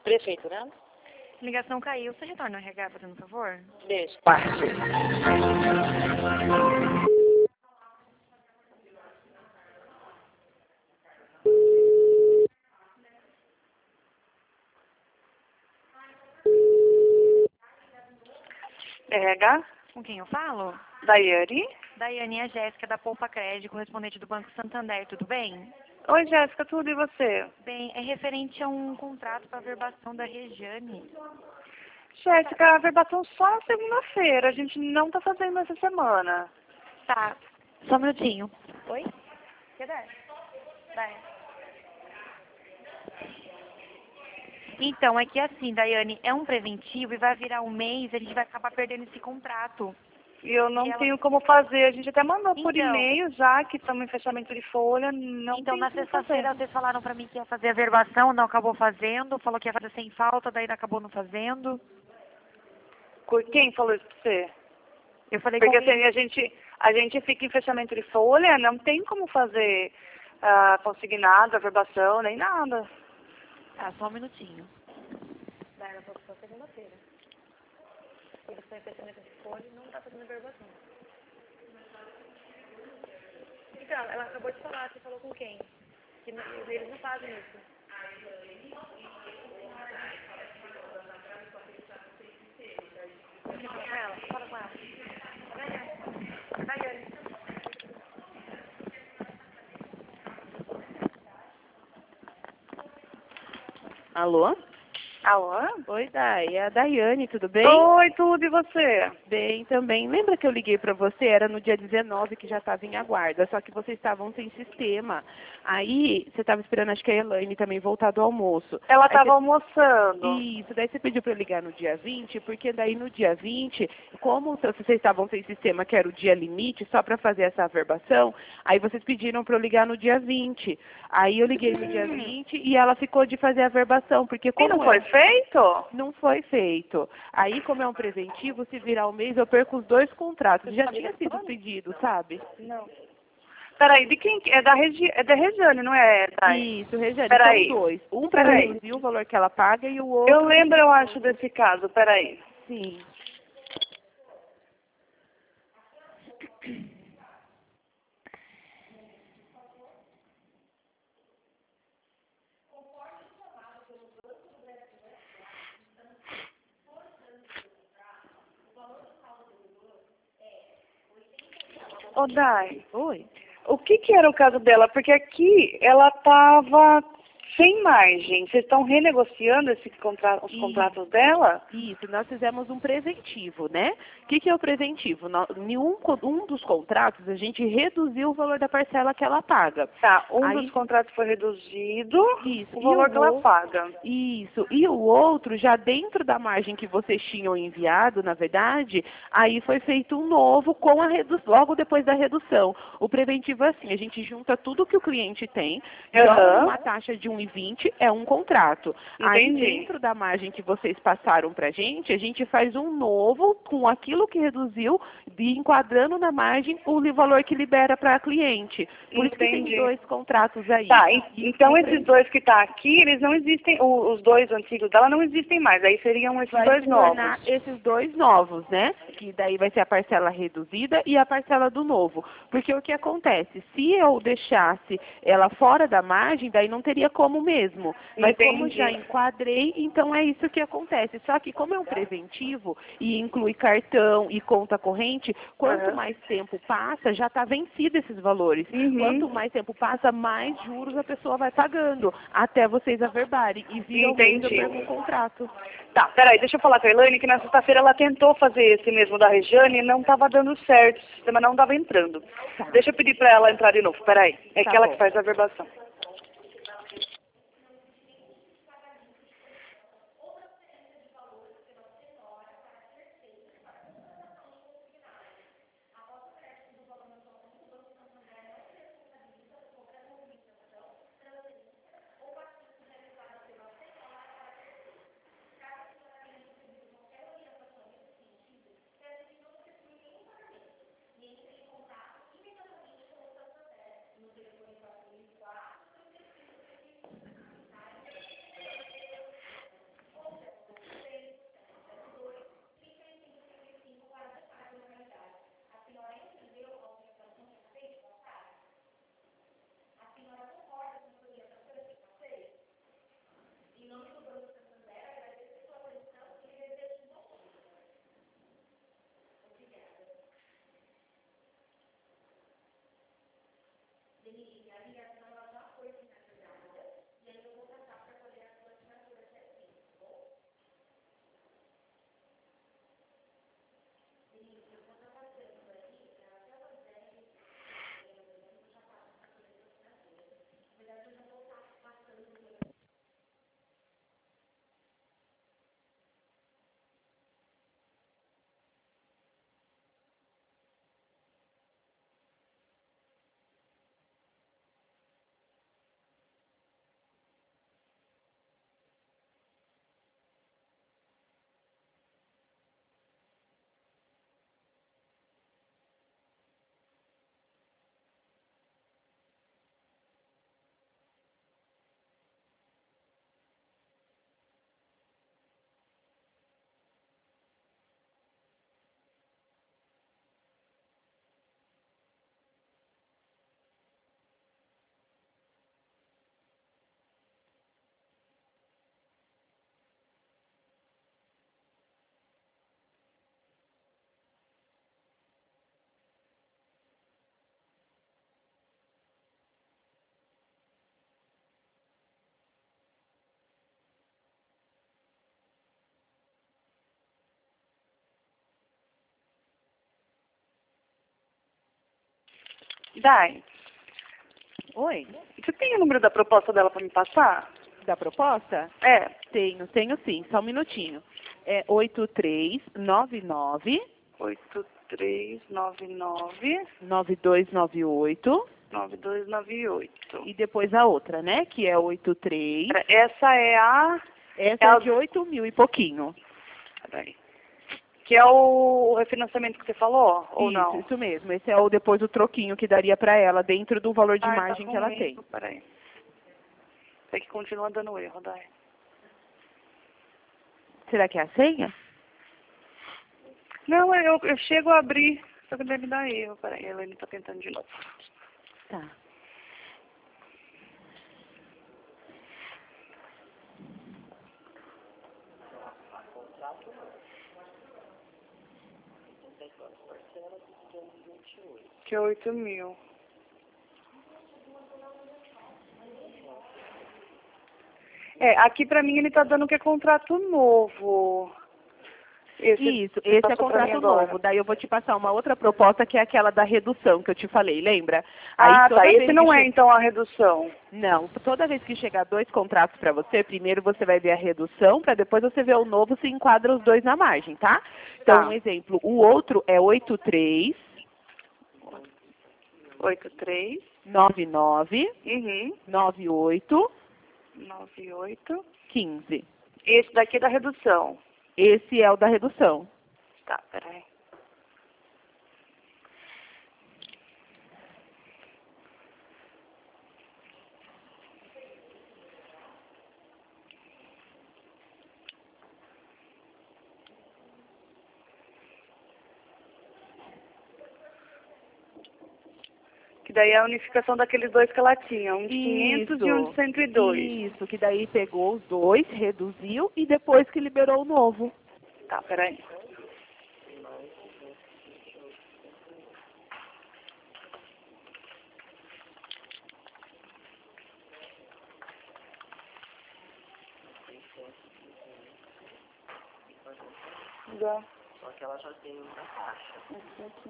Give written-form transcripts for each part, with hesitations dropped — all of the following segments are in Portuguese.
Prefeito, né? Ligação caiu. Você retorna o RH, fazendo um favor? Beijo. RH, Com quem eu falo? Daiane. Daiane, é a Jéssica, da Poupa Crédito, correspondente do Banco Santander. Tudo bem? Oi, Jéssica, tudo e você? Bem, é referente a um contrato para averbação da Regiane. Jéssica, a averbação só na segunda-feira. A gente não tá fazendo essa semana. Tá. Só um minutinho. Oi? Cadê? Vai. Então, é que assim, Daiane, é um preventivo e vai virar um mês, a gente vai acabar perdendo esse contrato. E eu não E ela- tenho como fazer. A gente até mandou por Então. e-mail já que estamos em fechamento de folha. Não Então, tem na como sexta-feira, fazer. vocês falaram pra mim que ia fazer a averbação, não acabou fazendo, falou que ia fazer sem falta, daí não acabou não fazendo. Quem falou isso pra você? Eu falei Porque com ele. assim, a gente fica em fechamento de folha, não tem como fazer consignado, averbação, nem nada. Tá, só um minutinho. Daí ela falou que só segunda-feira. Eles estão em fechamento de folha e não tá fazendo averbação. Então, ela acabou de falar, você falou com quem? Que eles não fazem isso. Fala com ela, fala com ela. Daiane. Alô? Alô? Oi, Dai. É a Daiane, tudo bem? Oi, tudo e você? Bem também. Lembra que eu liguei para você? Era no dia 19 que já estava em aguarda, só que vocês estavam sem sistema. Aí, você estava esperando, acho que a Elaine também voltar do almoço. Ela Aí estava você- almoçando. Isso, daí você pediu para eu ligar no dia 20, porque daí no dia 20, como vocês estavam sem sistema, que era o dia limite, só para fazer essa averbação, aí vocês pediram para eu ligar no dia 20. Aí eu liguei no dia 20 e ela ficou de fazer a averbação, porque E como não foi feito? não foi feito. Aí, como é um preventivo, se virar um mês, eu perco os 2 contratos. Já tinha sido pedido, sabe? Não. Peraí, de quem? É da Regiane, não é? Isso, Regiane, Peraí. são 2. Um para Peraí. reduzir o valor que ela paga e o outro... Eu lembro, eu acho, desse caso. Peraí. Sim. Ô, Dai, Oi. o que era o caso dela? Porque aqui ela estava sem margem. Vocês estão renegociando os contratos dela? Isso, nós fizemos um preventivo, né? O que é o preventivo? Em um dos contratos, a gente reduziu o valor da parcela que ela paga. Tá, um Aí- dos contratos foi reduzido, Isso. o E valor que ela outro- paga. Isso. E o outro, já dentro da margem que vocês tinham enviado, na verdade, aí foi feito um novo com a logo depois da redução. O preventivo é assim, a gente junta tudo que o cliente tem, joga Aham. uma taxa de 1,20, é um contrato. Aí Entendi. dentro da margem que vocês passaram pra gente, a gente faz um novo com aquilo que reduziu, e enquadrando na margem o valor que libera para a cliente. Por isso que tem Entendi. 2 contratos aí. Tá, E então o esses dois que tá aqui, eles não existem, os dois antigos dela não existem mais, aí seriam esses vai dois se tornar novos. esses 2 novos, né? Que daí vai ser a parcela reduzida e a parcela do novo. Porque o que acontece? Se eu deixasse ela fora da margem, daí não teria como mesmo. Mas como Entendi. já enquadrei, então é isso que acontece. Só que como é um preventivo e inclui cartão e conta corrente, quanto Aham. mais tempo passa, já está vencido esses valores. Uhum. Quanto mais tempo passa, mais juros a pessoa vai pagando, até vocês averbarem. E vira o mês eu Entendi. perco o contrato. Tá, peraí, deixa eu falar com a Elaine que na sexta-feira ela tentou fazer esse mesmo da Regiane e não estava dando certo, o sistema não estava entrando. Tá. Deixa eu pedir para ela entrar de novo, peraí. É Tá que ela bom. que faz a verbação. Dai, Oi, você tem o número da proposta dela para me passar? da proposta? É. Tenho sim, só um minutinho. É 8399 8399 9298 9298. e depois a outra, né? Que é 83. Essa é a... Essa é de 8 mil e pouquinho. Peraí. Que é o refinanciamento que você falou, ou não? Isso mesmo. Esse é depois o troquinho que daria para ela dentro do valor de margem tá que ela com tem. erro, peraí. É que continua dando erro, Dai. Será que é a senha? Não, eu chego a abrir, só que deve dar erro. Peraí, a Elaine tá tentando de novo. Tá. Que é 8 mil. Aqui pra mim ele tá dando que é contrato novo. Isso, esse é contrato novo. Daí eu vou te passar uma outra proposta que é aquela da redução que eu te falei, lembra? Aí, toda tá. vez Esse que não é então a redução. Não, toda vez que chegar 2 contratos para você, primeiro você vai ver a redução, para depois você ver o novo se enquadra os dois na margem, tá? Então, Tá. um exemplo, o outro é 83 83 99 uhum. 98 98. 15. Esse daqui é da redução. Esse é o da redução. Tá, peraí. Que daí é a unificação daqueles dois que ela tinha, um de 500 e um de 102. Isso, que daí pegou os dois, reduziu e depois que liberou o novo. Tá, peraí. Já. Só que ela já tem uma taxa. Esse aqui.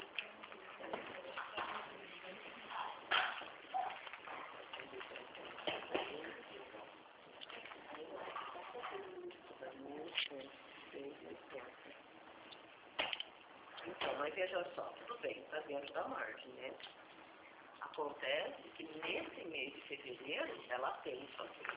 Então, mas veja só, tudo bem, está dentro da margem, né? Acontece que nesse mês de fevereiro ela tem só que.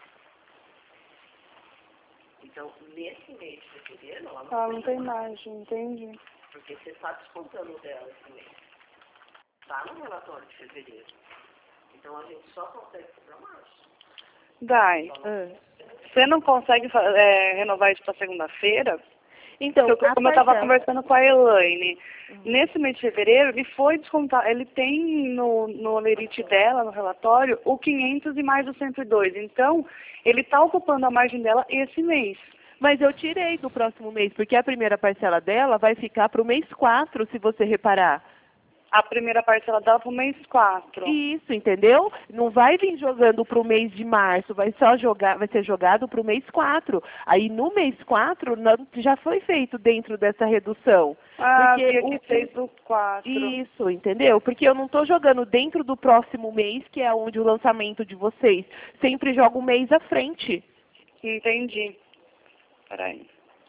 Então, nesse mês de fevereiro ela Não tem margem, entendi. porque você está descontando dela esse mês. Está no relatório de fevereiro. Então a gente só consegue para março. Dai, você não consegue renovar isso para segunda-feira? Então, Como eu estava conversando com a Elaine, nesse mês de fevereiro, ele foi descontar, ele tem no lerite dela, no relatório, o 500 e mais o 102. Então, ele está ocupando a margem dela esse mês. Mas eu tirei do próximo mês, porque a primeira parcela dela vai ficar para o mês 4, se você reparar. A primeira parcela dela para o mês 4. Isso, entendeu? Não vai vir jogando para o mês de março, vai ser jogado para o mês 4. Aí no mês 4 já foi feito dentro dessa redução. Porque que fez o 4. Isso, entendeu? Porque eu não estou jogando dentro do próximo mês, que é onde o lançamento de vocês. Sempre jogo um mês à frente. Entendi. Peraí.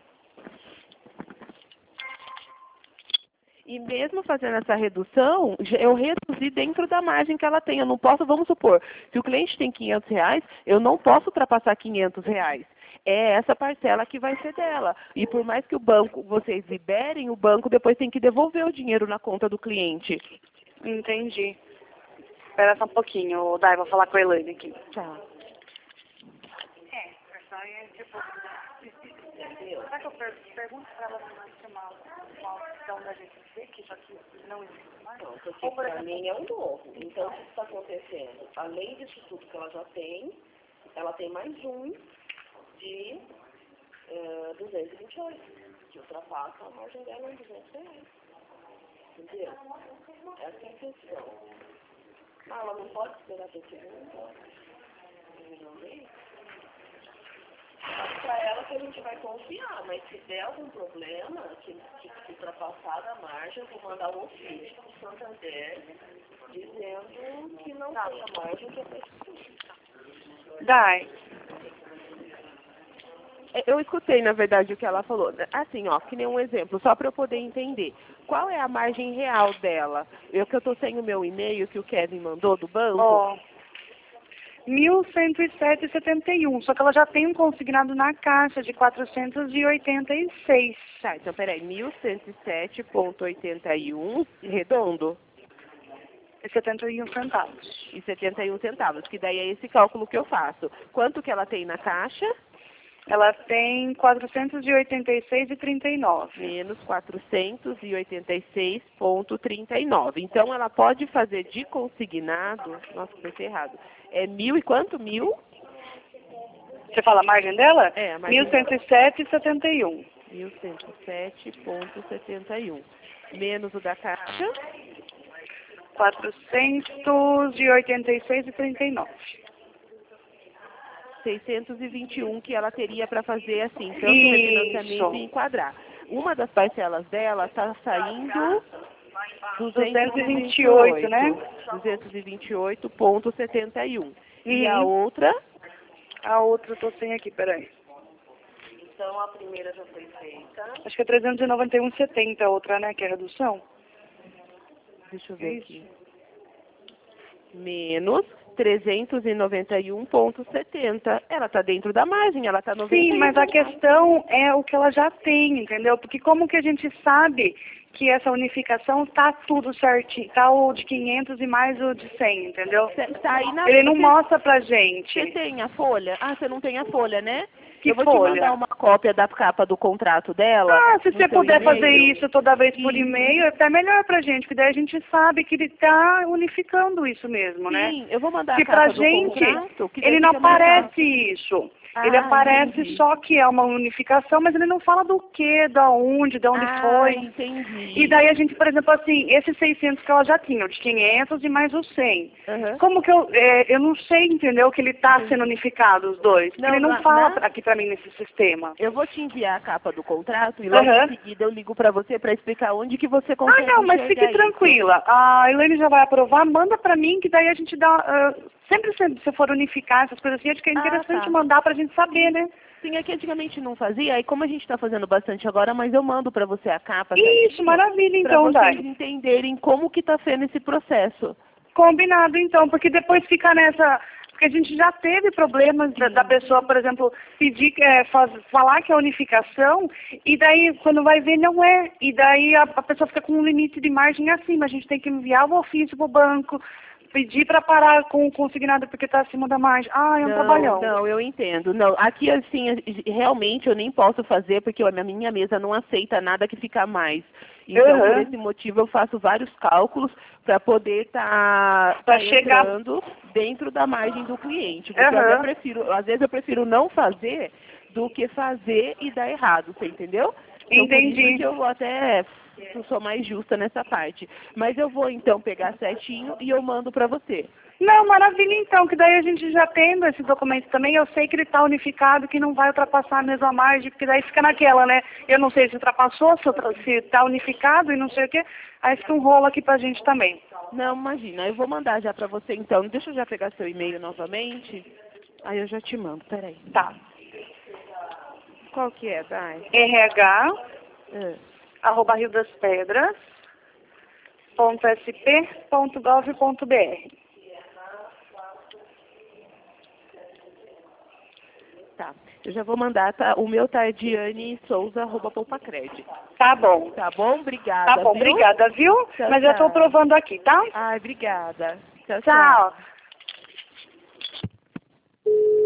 E mesmo fazendo essa redução, eu reduzi dentro da margem que ela tem. Eu não posso, vamos supor, se o cliente tem R$500, eu não posso ultrapassar R$500. É essa parcela que vai ser dela. E por mais que o banco, vocês liberem, o banco depois tem que devolver o dinheiro na conta do cliente. Entendi. Espera só um pouquinho, Dai, vou falar com a Elaine aqui. Tá. Será que eu pergunto para ela se vai ser uma opção da GCC, que já que não existe mais? Não, porque para mim é um novo. Então, o que está acontecendo? Além disso tudo que ela tem mais um de 228, que ultrapassa a margem dela em R$200. Entendeu? Essa é a questão. Mas ela não pode esperar ter segundo. Para ela o que a gente vai confiar, mas se der algum problema, que ultrapassar da margem, eu vou mandar um ofício para o Santander dizendo que não tem a margem que eu preciso. Dai. Eu escutei, na verdade, o que ela falou. Assim, ó, que nem um exemplo, só para eu poder entender. Qual é a margem real dela? Que eu estou sem o meu e-mail que o Kevin mandou do banco. Ó, 1.107,71. Só que ela já tem um consignado na caixa de 486. Tá, então peraí, 1.107,81, redondo. E 71 centavos. E 71 centavos, que daí é esse cálculo que eu faço. Quanto que ela tem na caixa? Ela tem 486,39. Menos 486,39. Então, ela pode fazer de consignado... Nossa, foi errado. É 1.000 e quanto? 1.000? Você fala a margem dela? É, a margem 1.107,71. 1.107,71. Menos o da caixa... 486,39. 621 que ela teria para fazer assim, tanto refinanciamento e enquadrar. Uma das parcelas dela está saindo 228, né? 228,71. E a outra? A outra eu tô sem aqui, peraí. Então, a primeira já foi feita. Acho que é 391,70 a outra, né? Que é a redução. Deixa eu ver aqui. Menos 391,70. Ela está dentro da margem, ela está 91. Sim, mas a questão é o que ela já tem, entendeu? Porque como que a gente sabe que essa unificação tá tudo certinho, tá o de 500 e mais o de 100, entendeu? Tá aí na... Ele não mostra pra gente. Você tem a folha? Ah, você não tem a folha, né? Que eu vou folha? te mandar uma cópia da capa do contrato dela. Ah, se você puder fazer isso toda vez por Sim. e-mail, é até melhor pra gente, porque daí a gente sabe que ele tá unificando isso mesmo, né? Sim, eu vou mandar Porque a capa pra do gente, contrato. Que daí ele não fica mais aparece fácil. isso. Ah, Ele aparece entendi. só que é uma unificação, mas ele não fala do que, da onde, de onde foi. Entendi. E daí a gente, por exemplo, assim, esses 600 que ela já tinha, o de 500 e mais os 100. Uhum. Como que eu não sei, entendeu, que ele tá sendo unificado, os dois. Porque ele não fala aqui pra mim nesse sistema. Eu vou te enviar a capa do contrato e logo em seguida eu ligo pra você pra explicar onde que você consegue Ah, não, mas enxergar fique tranquila. A Elaine já vai aprovar, manda pra mim, que daí a gente dá... sempre se for unificar essas coisas assim, acho que é interessante mandar pra gente saber, né? Sim, é que antigamente não fazia, aí como a gente está fazendo bastante agora, mas eu mando para você a capa. Isso, maravilha, então, Dai. Para Dai. vocês entenderem como que está sendo esse processo. Combinado, então, porque depois fica nessa... Porque a gente já teve problemas da pessoa, por exemplo, pedir, falar que é unificação, e daí, quando vai ver, não é. E daí a pessoa fica com um limite de margem acima. A gente tem que enviar o ofício para o banco, pedir para parar com o consignado porque está acima da margem. Ah, é um trabalhão. Não, eu entendo. Não, aqui, assim, realmente eu nem posso fazer, porque a minha mesa não aceita nada que fica mais. Então, por esse motivo, eu faço vários cálculos para poder estar entrando dentro da margem do cliente. Porque às vezes eu prefiro não fazer do que fazer e dar errado, você entendeu? Então, Entendi. Por isso que eu até sou mais justa nessa parte. Mas eu vou, então, pegar certinho e eu mando para você. Não, maravilha então, que daí a gente já tendo esse documento também, eu sei que ele está unificado, que não vai ultrapassar a mesma margem, porque daí fica naquela, né? Eu não sei se ultrapassou, se está unificado e não sei o quê, aí fica um rolo aqui pra gente também. Não, imagina, eu vou mandar já pra você então. Deixa eu já pegar seu e-mail novamente, aí eu já te mando, peraí. Tá. Qual que é, Dai? RH, @riodaspedras.sp.gov.br. Tá. Eu já vou mandar, tá? O meu tá dianesouza@poupacred. Tá bom. Tá bom? Obrigada. Tá bom, viu? obrigada, viu? Tchau, Mas eu tô tchau. provando aqui, tá? Ai, obrigada. Tchau, Tchau.